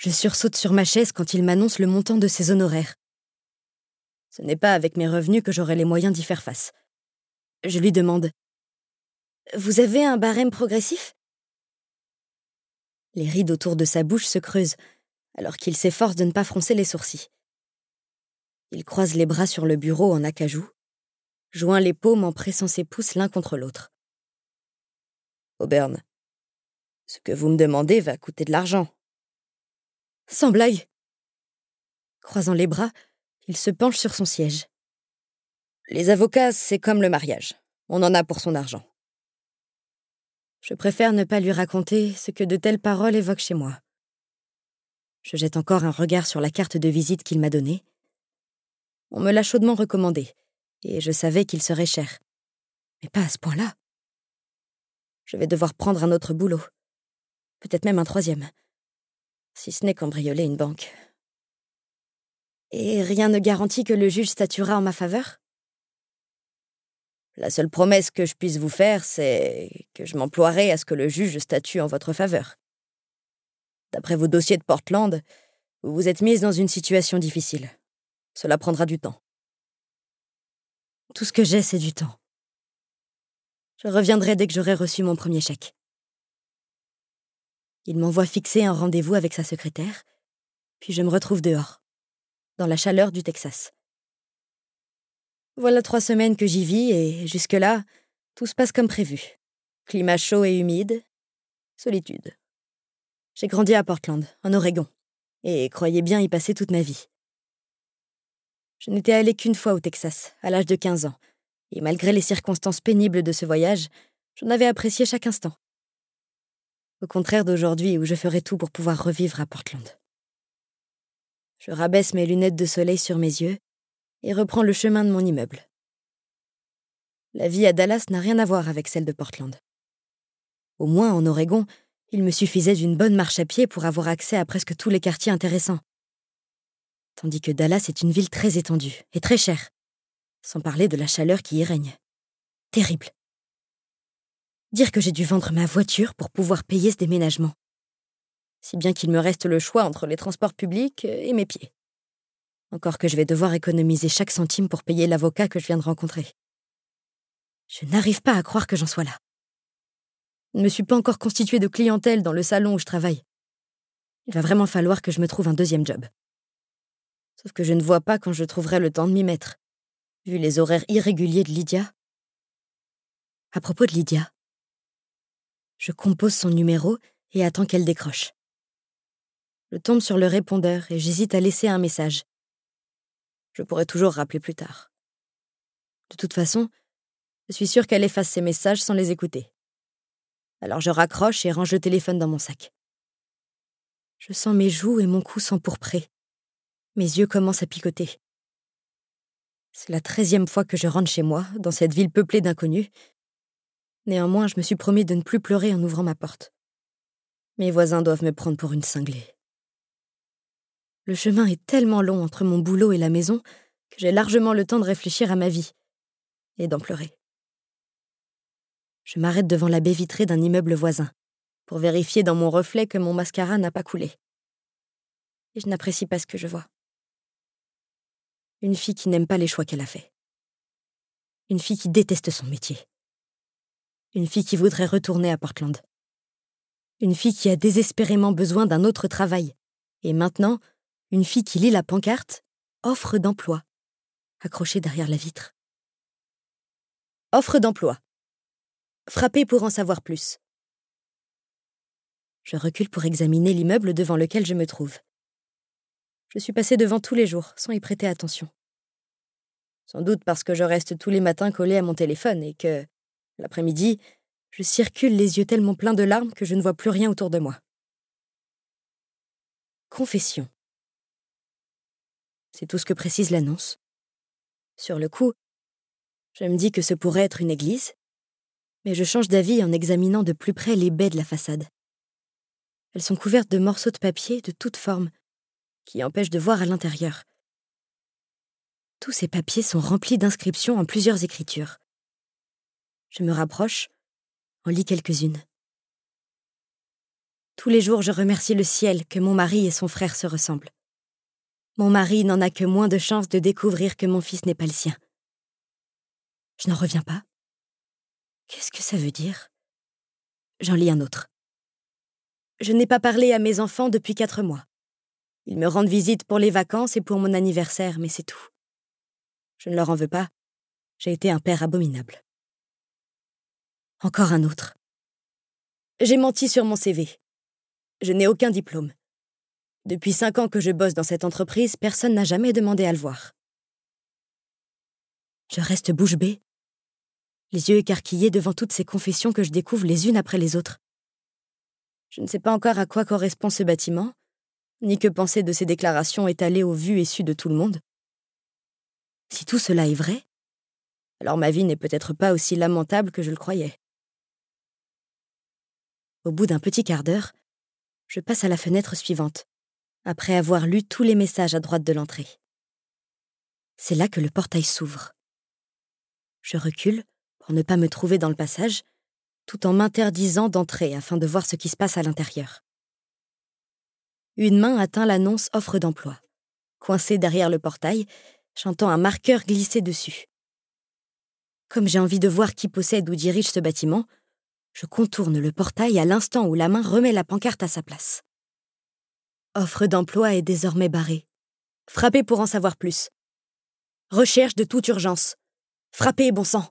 Je sursaute sur ma chaise quand il m'annonce le montant de ses honoraires. Ce n'est pas avec mes revenus que j'aurai les moyens d'y faire face. Je lui demande « Vous avez un barème progressif ?» Les rides autour de sa bouche se creusent, alors qu'il s'efforce de ne pas froncer les sourcils. Il croise les bras sur le bureau en acajou, joint les paumes en pressant ses pouces l'un contre l'autre. « Auburn, ce que vous me demandez va coûter de l'argent. » Sans blague. Croisant les bras, il se penche sur son siège. Les avocats, c'est comme le mariage. On en a pour son argent. Je préfère ne pas lui raconter ce que de telles paroles évoquent chez moi. Je jette encore un regard sur la carte de visite qu'il m'a donnée. On me l'a chaudement recommandée, et je savais qu'il serait cher. Mais pas à ce point-là. Je vais devoir prendre un autre boulot. Peut-être même un troisième. Si ce n'est cambrioler une banque. Et rien ne garantit que le juge statuera en ma faveur ? La seule promesse que je puisse vous faire, c'est que je m'emploierai à ce que le juge statue en votre faveur. D'après vos dossiers de Portland, vous vous êtes mise dans une situation difficile. Cela prendra du temps. Tout ce que j'ai, c'est du temps. Je reviendrai dès que j'aurai reçu mon premier chèque. Il m'envoie fixer un rendez-vous avec sa secrétaire, puis je me retrouve dehors, dans la chaleur du Texas. Voilà 3 semaines que j'y vis et, jusque-là, tout se passe comme prévu. Climat chaud et humide, solitude. J'ai grandi à Portland, en Oregon, et croyais bien y passer toute ma vie. Je n'étais allée qu'une fois au Texas, à l'âge de 15 ans, et malgré les circonstances pénibles de ce voyage, j'en avais apprécié chaque instant. Au contraire d'aujourd'hui où je ferais tout pour pouvoir revivre à Portland. Je rabaisse mes lunettes de soleil sur mes yeux et reprends le chemin de mon immeuble. La vie à Dallas n'a rien à voir avec celle de Portland. Au moins, en Oregon, il me suffisait d'une bonne marche à pied pour avoir accès à presque tous les quartiers intéressants. Tandis que Dallas est une ville très étendue et très chère, sans parler de la chaleur qui y règne. Terrible. Dire que j'ai dû vendre ma voiture pour pouvoir payer ce déménagement. Si bien qu'il me reste le choix entre les transports publics et mes pieds. Encore que je vais devoir économiser chaque centime pour payer l'avocat que je viens de rencontrer. Je n'arrive pas à croire que j'en sois là. Je ne me suis pas encore constituée de clientèle dans le salon où je travaille. Il va vraiment falloir que je me trouve un deuxième job. Sauf que je ne vois pas quand je trouverai le temps de m'y mettre, vu les horaires irréguliers de Lydia. À propos de Lydia, je compose son numéro et attends qu'elle décroche. Je tombe sur le répondeur et j'hésite à laisser un message. Je pourrais toujours rappeler plus tard. De toute façon, je suis sûre qu'elle efface ses messages sans les écouter. Alors je raccroche et range le téléphone dans mon sac. Je sens mes joues et mon cou s'empourprer. Mes yeux commencent à picoter. C'est la 13e fois que je rentre chez moi, dans cette ville peuplée d'inconnus. Néanmoins, je me suis promis de ne plus pleurer en ouvrant ma porte. Mes voisins doivent me prendre pour une cinglée. Le chemin est tellement long entre mon boulot et la maison que j'ai largement le temps de réfléchir à ma vie et d'en pleurer. Je m'arrête devant la baie vitrée d'un immeuble voisin pour vérifier dans mon reflet que mon mascara n'a pas coulé. Et je n'apprécie pas ce que je vois. Une fille qui n'aime pas les choix qu'elle a faits. Une fille qui déteste son métier. Une fille qui voudrait retourner à Portland. Une fille qui a désespérément besoin d'un autre travail. Et maintenant, une fille qui lit la pancarte « Offre d'emploi » accrochée derrière la vitre. Offre d'emploi. Frappez pour en savoir plus. Je recule pour examiner l'immeuble devant lequel je me trouve. Je suis passée devant tous les jours, sans y prêter attention. Sans doute parce que je reste tous les matins collée à mon téléphone et que, l'après-midi, je circule les yeux tellement pleins de larmes que je ne vois plus rien autour de moi. Confession. C'est tout ce que précise l'annonce. Sur le coup, je me dis que ce pourrait être une église, mais je change d'avis en examinant de plus près les baies de la façade. Elles sont couvertes de morceaux de papier de toutes formes, qui empêchent de voir à l'intérieur. Tous ces papiers sont remplis d'inscriptions en plusieurs écritures. Je me rapproche, en lis quelques-unes. Tous les jours, je remercie le ciel que mon mari et son frère se ressemblent. Mon mari n'en a que moins de chances de découvrir que mon fils n'est pas le sien. Je n'en reviens pas. Qu'est-ce que ça veut dire ? J'en lis un autre. Je n'ai pas parlé à mes enfants depuis 4 mois. Ils me rendent visite pour les vacances et pour mon anniversaire, mais c'est tout. Je ne leur en veux pas. J'ai été un père abominable. Encore un autre. J'ai menti sur mon CV. Je n'ai aucun diplôme. Depuis 5 ans que je bosse dans cette entreprise, personne n'a jamais demandé à le voir. Je reste bouche bée, les yeux écarquillés devant toutes ces confessions que je découvre les unes après les autres. Je ne sais pas encore à quoi correspond ce bâtiment, ni que penser de ces déclarations étalées au vu et su de tout le monde. Si tout cela est vrai, alors ma vie n'est peut-être pas aussi lamentable que je le croyais. Au bout d'un petit quart d'heure, je passe à la fenêtre suivante, après avoir lu tous les messages à droite de l'entrée. C'est là que le portail s'ouvre. Je recule pour ne pas me trouver dans le passage, tout en m'interdisant d'entrer afin de voir ce qui se passe à l'intérieur. Une main atteint l'annonce offre d'emploi. Coincée derrière le portail, j'entends un marqueur glisser dessus. Comme j'ai envie de voir qui possède ou dirige ce bâtiment, je contourne le portail à l'instant où la main remet la pancarte à sa place. Offre d'emploi est désormais barrée. Frappez pour en savoir plus. Recherche de toute urgence. Frappez, bon sang.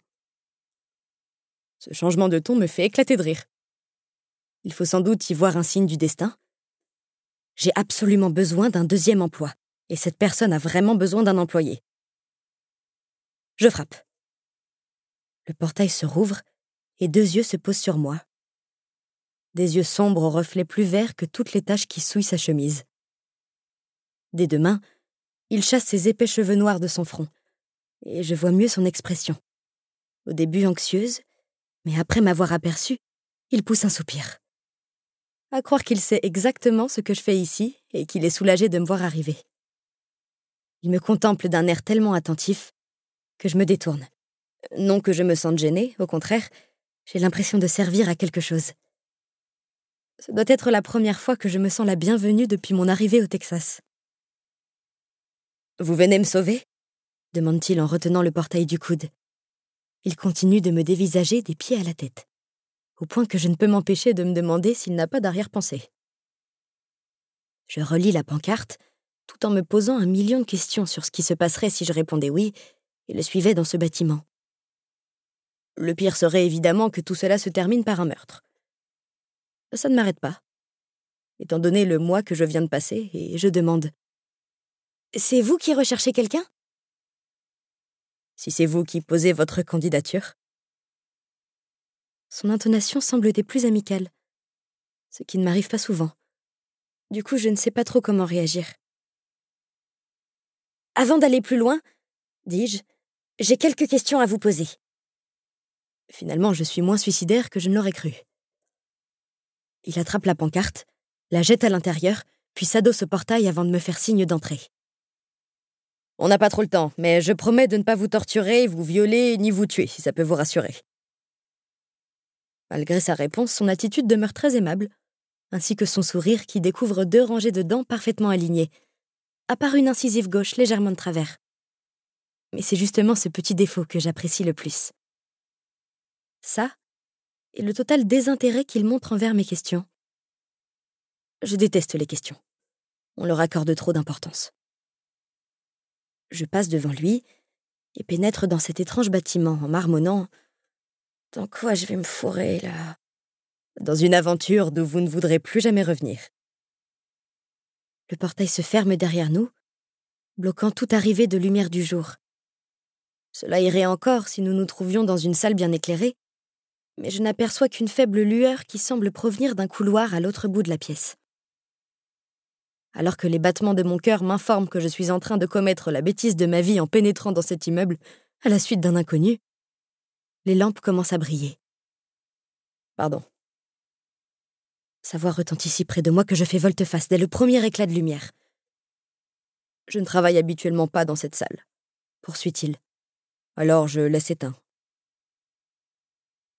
Ce changement de ton me fait éclater de rire. Il faut sans doute y voir un signe du destin. J'ai absolument besoin d'un 2e emploi, et cette personne a vraiment besoin d'un employé. Je frappe. Le portail se rouvre, et 2 yeux se posent sur moi. Des yeux sombres aux reflets plus verts que toutes les taches qui souillent sa chemise. Des 2 mains, il chasse ses épais cheveux noirs de son front, et je vois mieux son expression. Au début anxieuse, mais après m'avoir aperçue, il pousse un soupir. À croire qu'il sait exactement ce que je fais ici et qu'il est soulagé de me voir arriver. Il me contemple d'un air tellement attentif que je me détourne. Non que je me sente gênée, au contraire, j'ai l'impression de servir à quelque chose. Ce doit être la première fois que je me sens la bienvenue depuis mon arrivée au Texas. « Vous venez me sauver ?» demande-t-il en retenant le portail du coude. Il continue de me dévisager des pieds à la tête, au point que je ne peux m'empêcher de me demander s'il n'a pas d'arrière-pensée. Je relis la pancarte, tout en me posant 1 million de questions sur ce qui se passerait si je répondais oui et le suivais dans ce bâtiment. Le pire serait évidemment que tout cela se termine par un meurtre. Ça ne m'arrête pas, étant donné le mois que je viens de passer, et je demande « C'est vous qui recherchez quelqu'un ?» Si c'est vous qui posez votre candidature. Son intonation semble des plus amicales, ce qui ne m'arrive pas souvent. Du coup, je ne sais pas trop comment réagir. « Avant d'aller plus loin, dis-je, j'ai quelques questions à vous poser. » Finalement, je suis moins suicidaire que je ne l'aurais cru. Il attrape la pancarte, la jette à l'intérieur, puis s'adosse au portail avant de me faire signe d'entrer. « On n'a pas trop le temps, mais je promets de ne pas vous torturer, vous violer, ni vous tuer, si ça peut vous rassurer. » Malgré sa réponse, son attitude demeure très aimable, ainsi que son sourire qui découvre 2 rangées de dents parfaitement alignées, à part une incisive gauche légèrement de travers. Mais c'est justement ce petit défaut que j'apprécie le plus. Ça, et le total désintérêt qu'il montre envers mes questions. Je déteste les questions. On leur accorde trop d'importance. Je passe devant lui et pénètre dans cet étrange bâtiment en marmonnant « Dans quoi je vais me fourrer, là ?» Dans une aventure d'où vous ne voudrez plus jamais revenir. Le portail se ferme derrière nous, bloquant toute arrivée de lumière du jour. Cela irait encore si nous nous trouvions dans une salle bien éclairée, mais je n'aperçois qu'une faible lueur qui semble provenir d'un couloir à l'autre bout de la pièce. Alors que les battements de mon cœur m'informent que je suis en train de commettre la bêtise de ma vie en pénétrant dans cet immeuble, à la suite d'un inconnu, les lampes commencent à briller. Pardon. Sa voix retentit si près de moi que je fais volte-face dès le premier éclat de lumière. « Je ne travaille habituellement pas dans cette salle, » poursuit-il. « Alors je laisse éteint,